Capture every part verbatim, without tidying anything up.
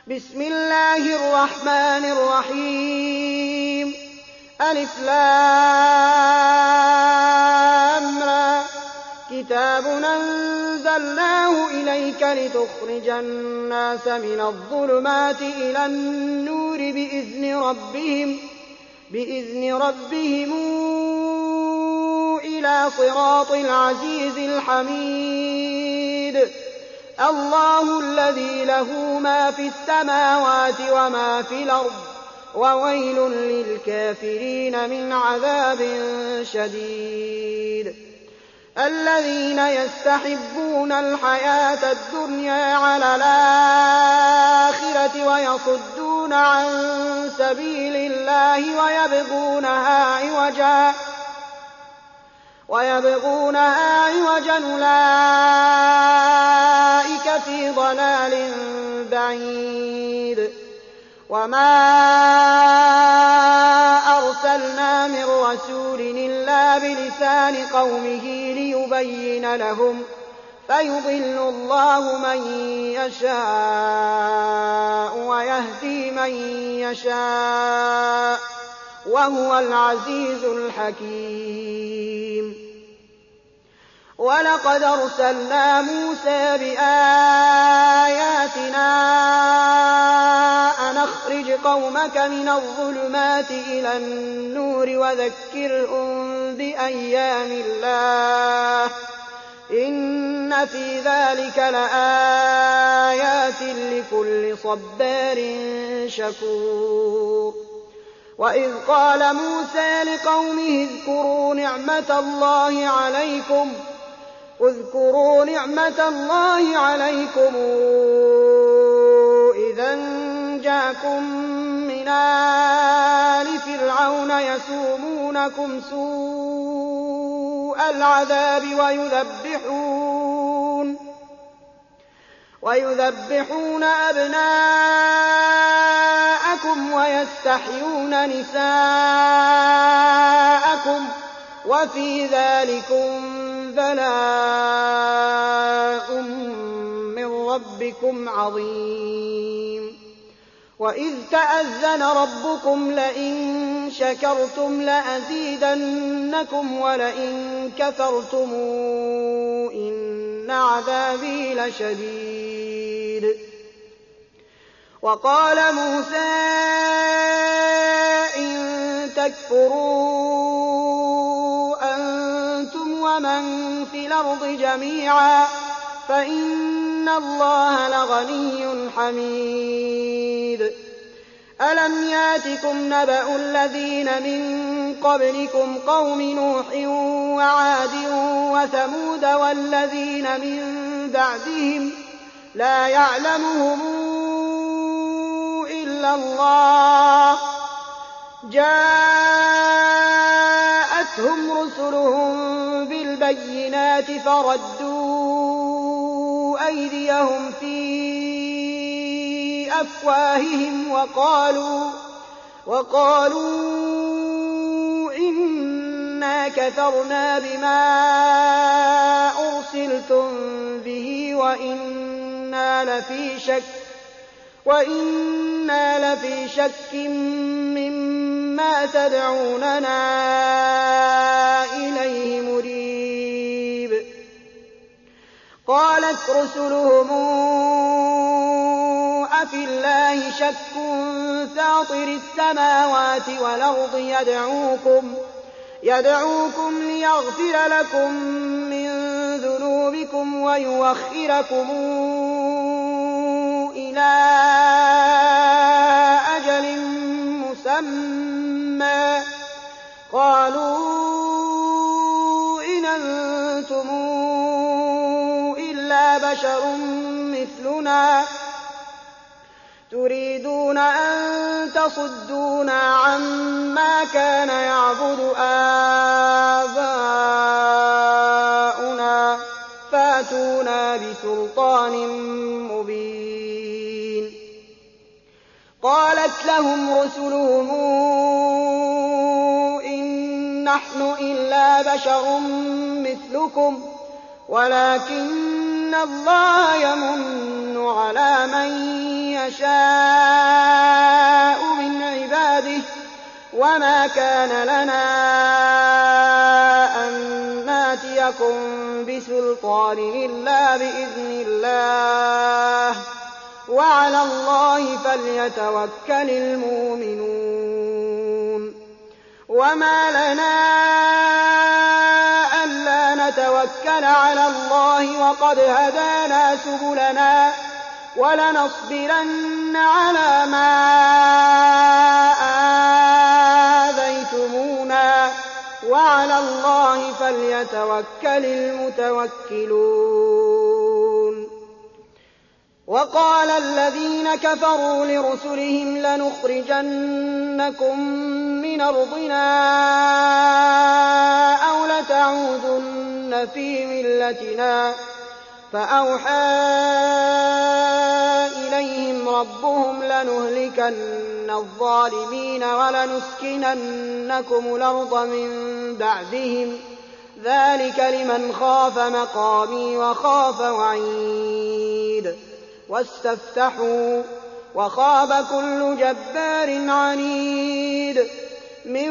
بسم الله الرحمن الرحيم ألف لام را كتاب أنزلناه إليك لتخرج الناس من الظلمات إلى النور بإذن ربهم, بإذن ربهم إلى صراط العزيز الحميد الله الذي له ما في السماوات وما في الأرض وويل للكافرين من عذاب شديد الذين يستحبون الحياة الدنيا على الآخرة ويصدون عن سبيل الله ويبغونها عوجا ويبغونها عوجا أولئك في ضلال بعيد وما أرسلنا من رسول إلا بلسان قومه ليبين لهم فيضل الله من يشاء ويهدي من يشاء وهو العزيز الحكيم ولقد أرسلنا موسى بآياتنا أن أخرج قومك من الظلمات إلى النور وذكرهم بأيام الله إن في ذلك لآيات لكل صبار شكور وإذ قال موسى لقومه اذكروا نعمة الله عليكم اذكروا نعمة الله عليكم إذا جاءكم من آل فرعون يسومونكم سوء العذاب ويذبحون ويذبحون أبناءكم ويستحيون نساءكم وفي ذلكم بلاء من ربكم عظيم وإذ تأذن ربكم لئن شكرتم لأزيدنكم ولئن كفرتم إن عذابي لشديد وقال موسى إن تكفروا أنتم ومن في الأرض جميعا فإن الله لغني حميد ألم ياتكم نبأ الذين من قبلكم قوم نوح وعاد وثمود والذين من بعدهم لا يعلمهم إلا الله جاءتهم رسلهم بالبينات فردوا أيديهم في أفواههم وقالوا, وقالوا إنا كفرنا بما أرسلتم به وإنا لفي شك وإنا لفي شك مما تدعوننا إليه مريب قالت رسلهم أفي الله شك فاطر السماوات والأرض يدعوكم, يدعوكم ليغفر لكم من ذنوبكم ويؤخركم إلى أجل مسمى قالوا إن أنتم إلا بشر مثلنا تريدون أن تصدونا عما كان يعبد آباؤنا فاتونا بسلطان مبين قالت لهم رسلهم إن نحن إلا بشر مثلكم ولكن الله يمن على من يَشَاءُ مِنْ عِبَادِهِ ۚ وَمَا كَانَ لَنَا أَن نَّأْتِيَكُم بِسُلْطَانٍ إِلَّا بِإِذْنِ اللَّهِ ۚ وَعَلَى اللَّهِ فَلْيَتَوَكَّلِ الْمُؤْمِنُونَ وَمَا لَنَا أَلَّا نَتَوَكَّلَ عَلَى اللَّهِ وَقَدْ هَدَانَا سُبُلَنَا ۚ وَلَنَصْبِرَنَّ عَلَىٰ مَا آذَيْتُمُونَا ۚ وَعَلَى اللَّهِ فَلْيَتَوَكَّلِ الْمُتَوَكِّلُونَ وَقَالَ الَّذِينَ كَفَرُوا لِرُسُلِهِمْ لَنُخْرِجَنَّكُم مِّنْ أَرْضِنَا أَوْ لَتَعُودُنَّ فِي مِلَّتِنَا ۖ فَأَوْحَىٰ إِلَيْهِمْ رَبُّهُمْ لَنُهْلِكَنَّ الظَّالِمِينَ وَلَنُسْكِنَنَّكُمُ الْأَرْضَ مِن بَعْدِهِمْ ۚ ذَٰلِكَ لِمَنْ خَافَ مَقَامِي وَخَافَ وَعِيدِ وَاسْتَفْتَحُوا وَخَابَ كُلُّ جَبَّارٍ عَنِيدٍ مِّن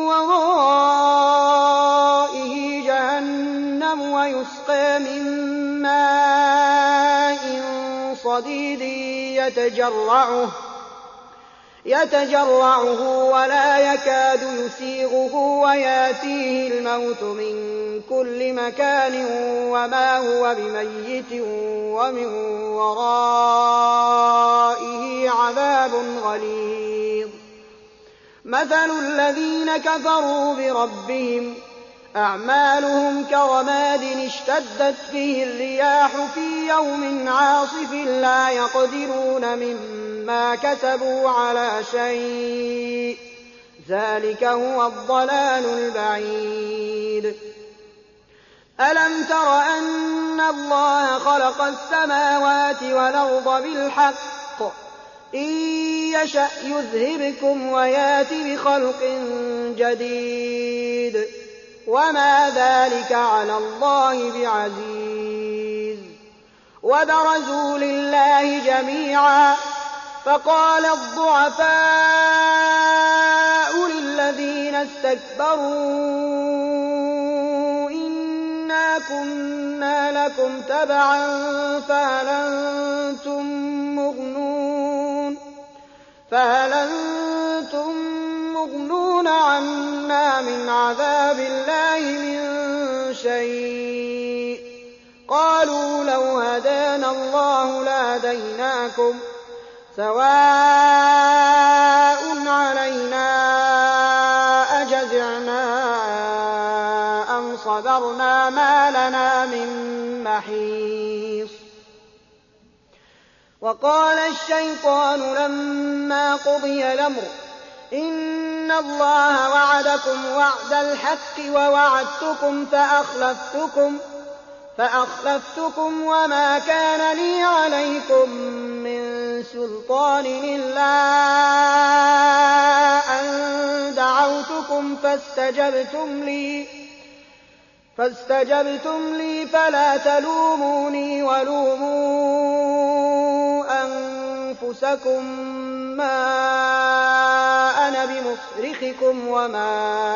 وَرَائِهِ جَهَنَّمُ وَيُسْقَىٰ مِن مَّاءٍ صَدِيدٍ يَتَجَرَّعُهُ وَلَا يَكَادُ يُسِيغُهُ وَيَأْتِيهِ الْمَوْتُ مِن كُلِّ مَكَانٍ وَمَا هُوَ بِمَيِّتٍ وَمِن وَرَائِهِ عَذَابٌ غَلِيظٌ مَثَلُ الَّذِينَ كَفَرُوا بِرَبِّهِمْ أَعْمَالُهُمْ كَرَمَادٍ اشْتَدَّتْ بِهِ الرِّيَاحُ فِي يَوْمٍ عَاصِفٍ لَّا يَقْدِرُونَ مِمَّا كَسَبُوا عَلَىٰ شَيْءٍ ۚ ذَٰلِكَ هُوَ الضَّلَالُ الْبَعِيدُ أَلَمْ تَرَ أَنَّ اللَّهَ خَلَقَ السَّمَاوَاتِ وَالْأَرْضَ بِالْحَقِّ ۚ إِن يَشَأْ يُذْهِبْكُمْ وَيَأْتِ بِخَلْقٍ جَدِيدٍ ۚ وَمَا ذَٰلِكَ عَلَى اللَّهِ بِعَزِيزٍ وَبَرَزُوا لِلَّهِ جَمِيعًا فَقَالَ الضُّعَفَاءُ لِلَّذِينَ اسْتَكْبَرُوا إِنَّا كُنَّا لَكُمْ تَبَعًا فَهَلْ أَنتُم مُّغْنُونَ عَنَّا مِنْ عَذَابِ اللَّهِ مِن شَيْءٍ ۚ قَالُوا لَوْ هَدَانَا اللَّهُ لَهَدَيْنَاكُمْ ۖ سَوَاءٌ عَلَيْنَا أَجَزِعْنَا أَمْ صَبَرْنَا مَا لَنَا مِن مَّحِيصٍ وَقَالَ الشَّيْطَانُ لَمَّا قُضِيَ الْأَمْرُ إِنَّ اللَّهَ وَعَدَكُمْ وَعْدَ الْحَقِّ وَوَعَدتُّكُمْ فَأَخْلَفْتُكُمْ وَمَا كَانَ لِي عَلَيْكُم مِّن سُلْطَانٍ إِلَّا أَن دَعَوْتُكُمْ فَاسْتَجَبْتُمْ لِي فَلَا تَلُومُونِي وَلُومُوا أَنفُسَكُم مَّا أَنَا بِمُصْرِخِكُمْ وَمَا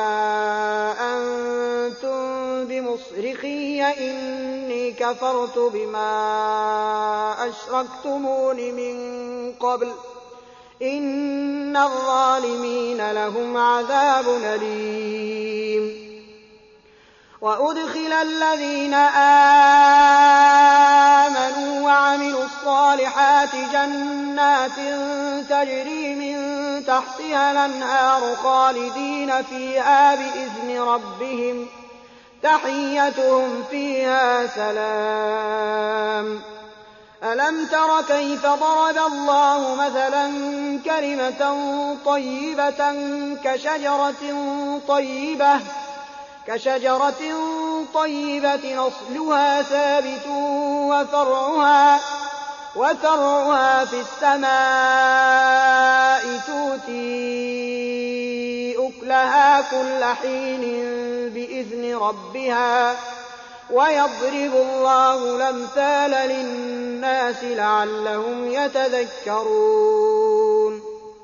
أَنتُم بِمُصْرِخِيَّ ۖ إِنِّي كَفَرْتُ بِمَا أَشْرَكْتُمُونِ مِن قَبْلُ ۗ إِنَّ الظَّالِمِينَ لَهُمْ عَذَابٌ أَلِيمٌ وَأُدْخِلَ الَّذِينَ آمَنُوا وَعَمِلُوا الصَّالِحَاتِ جَنَّاتٍ تَجْرِي مِن تَحْتِهَا الْأَنْهَارُ خَالِدِينَ فِيهَا بِإِذْنِ رَبِّهِمْ ۖ تَحِيَّتُهُمْ فِيهَا سَلَامٌ أَلَمْ تَرَ كَيْفَ ضَرَبَ اللَّهُ مَثَلًا كَلِمَةً طَيِّبَةً كَشَجَرَةٍ طَيِّبَةٍ أَصْلُهَا ثَابِتٌ وَفَرْعُهَا فِي السَّمَاءِ تُؤْتِي أُكُلَهَا كُلَّ حِينٍ بِإِذْنِ رَبِّهَا ۗ ويضرب الله الأمثال للناس لعلهم يتذكرون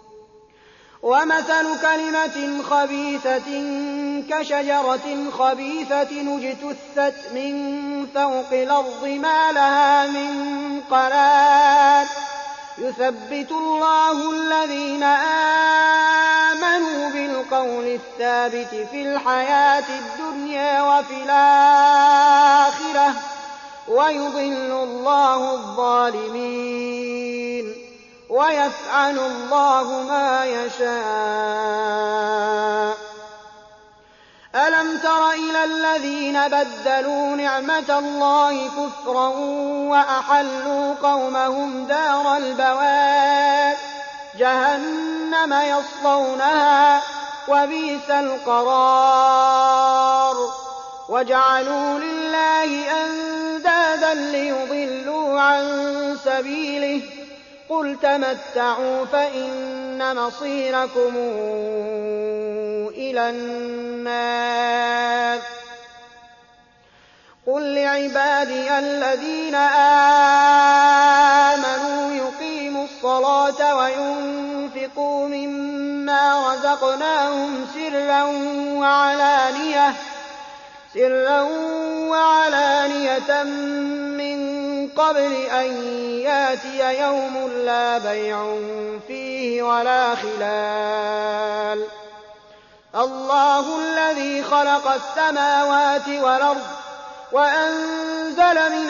ومثل كلمة خبيثة كشجرة خبيثة اجتثت من فوق الأرض ما لها من قرار يثبت الله الذين آمنوا بالقول الثابت في الحياة الدنيا وفي الآخرة ويضل الله الظالمين ويفعل الله ما يشاء ألم تر إلى الذين بدلوا نعمة الله كفرا وأحلوا قومهم دار البوار جهنم يصلونها وبئس القرار وجعلوا لله أندادا ليضلوا عن سبيله قل تمتعوا فإن مصيركم إلى النار قل لعبادي الذين آمنوا يقيموا الصلاة وينفقوا مما رزقناهم سرا وعلانية سرا وعلانية من قبل أن ياتي يوم لا بيع فيه ولا خلال الله الذي خلق السماوات والأرض وأنزل من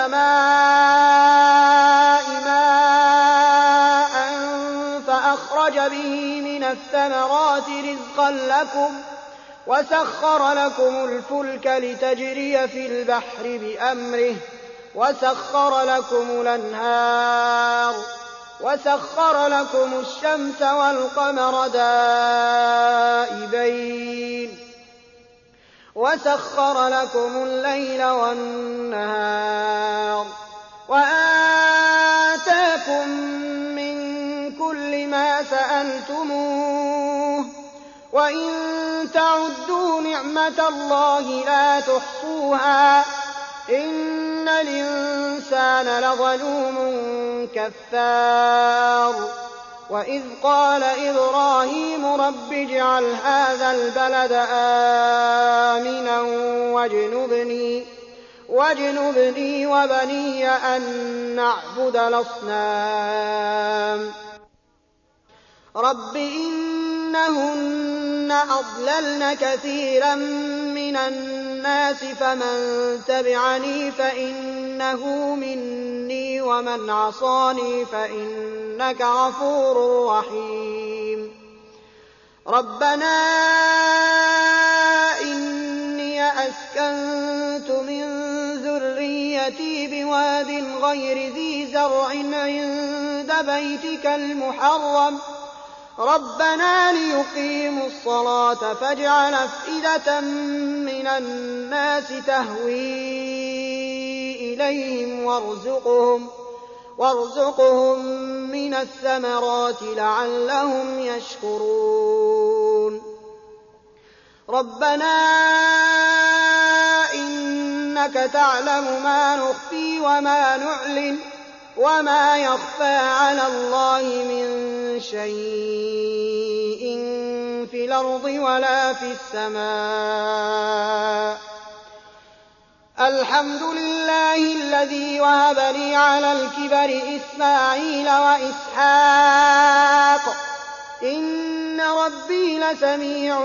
السماء ماء فأخرج به من الثمرات رزقا لكم وسخر لكم الفلك لتجري في البحر بأمره وسخر لكم الأنهار وسخر لكم الشمس والقمر دائبين وسخر لكم الليل والنهار وآتاكم من كل ما سألتموه وإن تعدوا نعمة الله لا تحصوها إن الإنسان لظلوم كفار وإذ قال إبراهيم رب اجعل هذا البلد آمنا واجنبني, واجنبني وبني أن نعبد الأصنام رب إنهن أضللن كثيرا من الناس فمن تبعني فإنه مني ومن عصاني فإنك غفور رحيم ربنا إني أسكنت من ذريتي بواد غير ذي زرع عند بيتك المحرم ربنا ليقيموا الصلاة فاجعل أفئدة من الناس تهوي إليهم وارزقهم, وارزقهم من الثمرات لعلهم يشكرون ربنا إنك تعلم ما نخفي وما نعلن وما يخفى على الله من شيء في الأرض ولا في السماء الحمد لله الذي وهب لي على الكبر إسماعيل وإسحاق إن ربي لسميع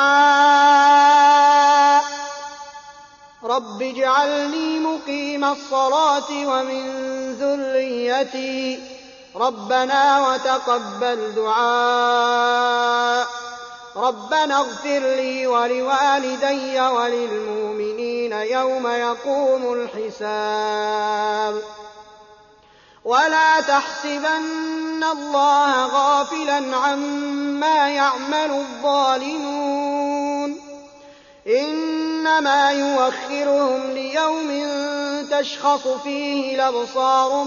الدعاء رب اجعلني مقيم الصلاة ومن ذريتي ربنا وتقبل دعاء ربنا اغفر لي ولوالدي وللمؤمنين يوم يقوم الحساب ولا تحسبن الله غافلا عما يعمل الظالمون إنما يؤخرهم ليوم تشخص فيه الأبصار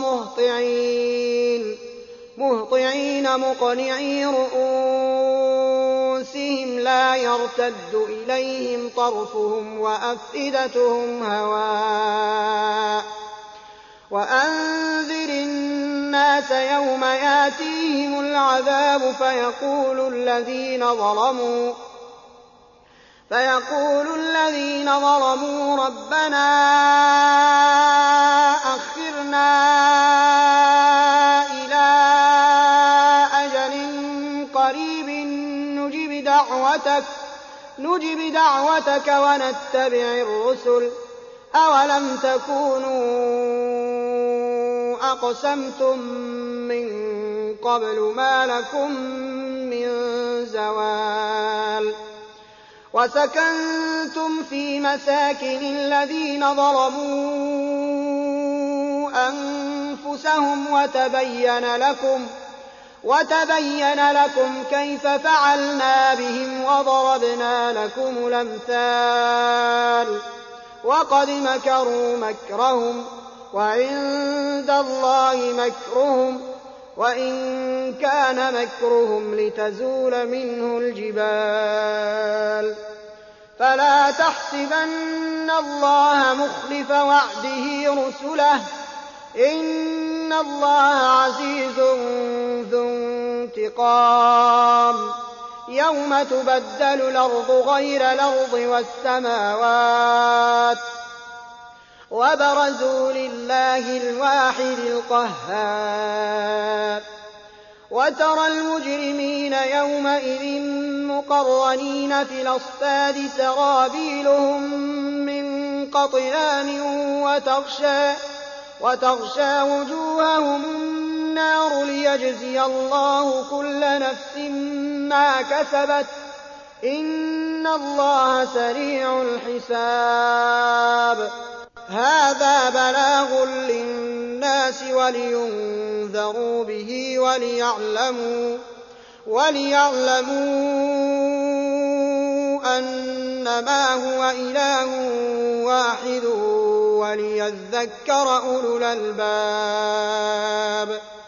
مهطعين مهطعين مقنعي رؤوسهم أنفسهم لا يرتد إليهم طرفهم وأفئدتهم هواء وأنذر الناس يوم ياتيهم العذاب فيقول الذين ظلموا فيقول الذين ظلموا ربنا أخرنا إلى أجل قريب نجب دعوتك, نجب دعوتك ونتبع الرسل أولم تكونوا أقسمتم من قبل ما لكم من زوال وسكنتم في مساكن الذين ظلموا أنفسهم وتبين لكم, وتبين لكم كيف فعلنا بهم وضربنا لكم الأمثال وقد مكروا مكرهم وعند الله مكرهم وإن كان مكرهم لتزول منه الجبال فلا تحسبن الله مخلف وعده رسله إن الله عزيز ذو انتقام يوم تبدل الأرض غير الأرض والسماوات وبرزوا لله الواحد القهار وترى المجرمين يومئذ مقرنين في الأصفاد سرابيلهم من قطران وتغشى, وتغشى وجوههم النار ليجزي الله كل نفس ما كسبت إن الله سريع الحساب هذا بلاغ للناس ولينذروا به وليعلموا, وليعلموا أنما هو إله واحد وليذكر أولو الألباب.